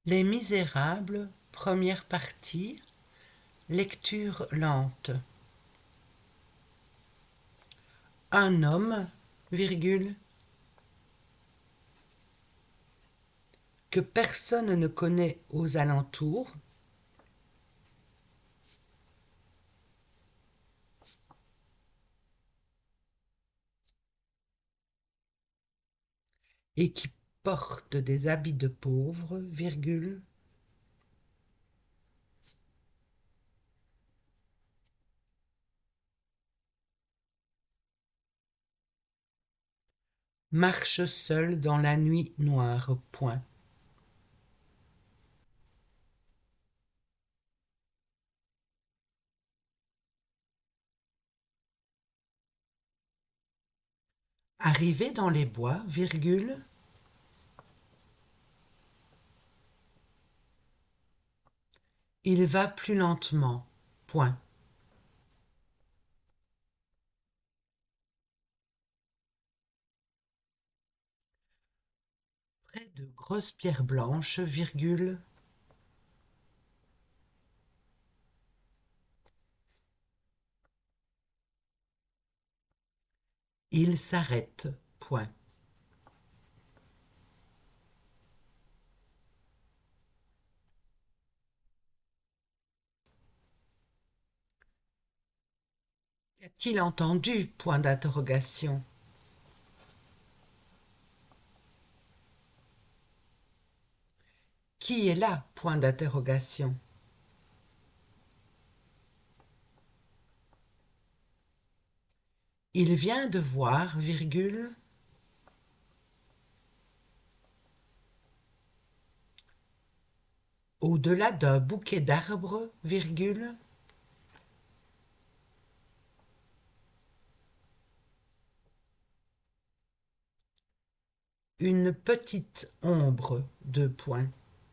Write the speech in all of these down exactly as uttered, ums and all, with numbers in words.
Les Misérables, première partie, lecture lente. Un homme, virgule, que personne ne connaît aux alentours, et qui porte des habits de pauvre, virgule, marche seul dans la nuit noire, point. Arrivé dans les bois, virgule, il va plus lentement, point. Près de grosses pierres blanches, virgule, il s'arrête, point. Qu'a-t-il entendu? Point d'interrogation. Qui est là? Point d'interrogation. Il vient de voir, virgule, au-delà d'un bouquet d'arbres, virgule, une petite ombre, deux points.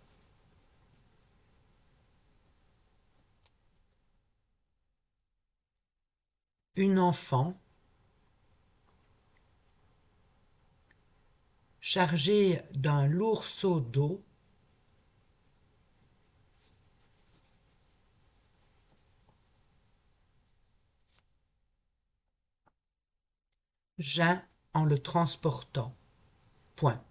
Une enfant chargée d'un lourd seau d'eau geint en le transportant. Point.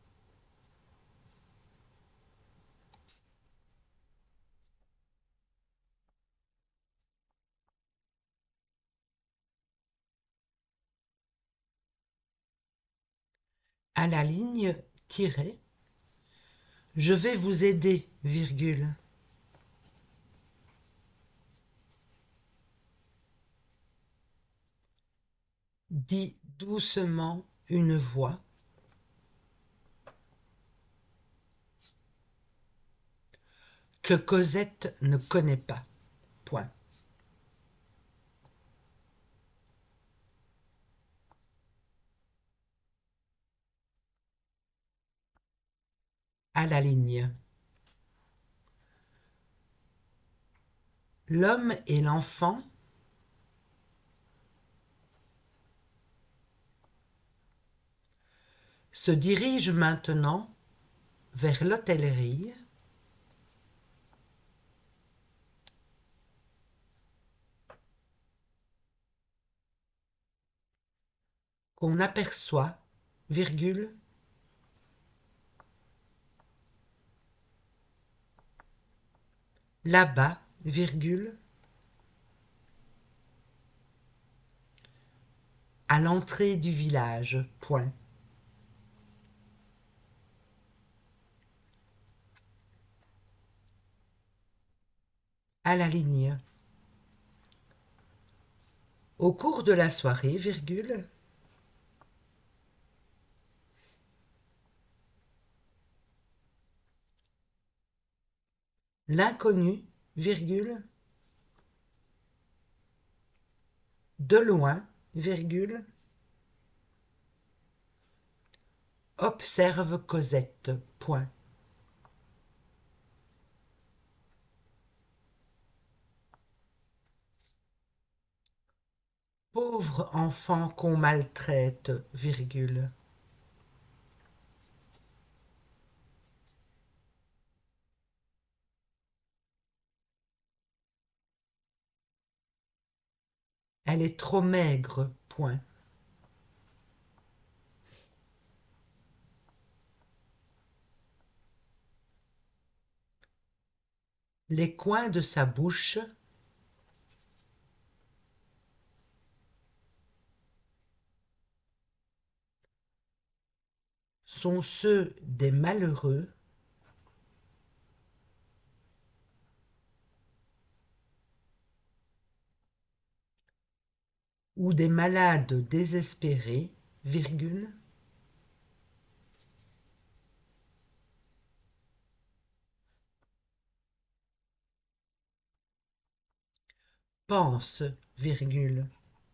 À la ligne tirée, je vais vous aider, virgule. Dit doucement une voix que Cosette ne connaît pas. Point. À la ligne. L'homme et l'enfant se dirigent maintenant vers l'hôtellerie qu'on aperçoit, virgule, là-bas, virgule, à l'entrée du village, point. À la ligne. Au cours de la soirée, virgule, l'inconnu, virgule, de loin, virgule, observe Cosette, point. Pauvre enfant qu'on maltraite, virgule. « Elle est trop maigre, point. Les coins de sa bouche sont ceux des malheureux ou des malades désespérés, virgule, pense, virgule,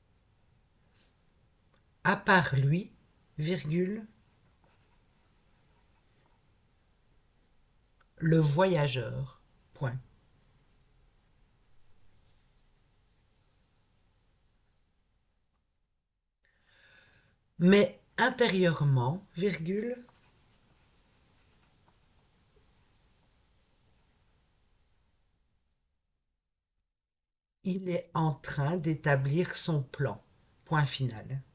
à part lui, virgule, le voyageur, point. Mais intérieurement, virgule, il est en train d'établir son plan, point final.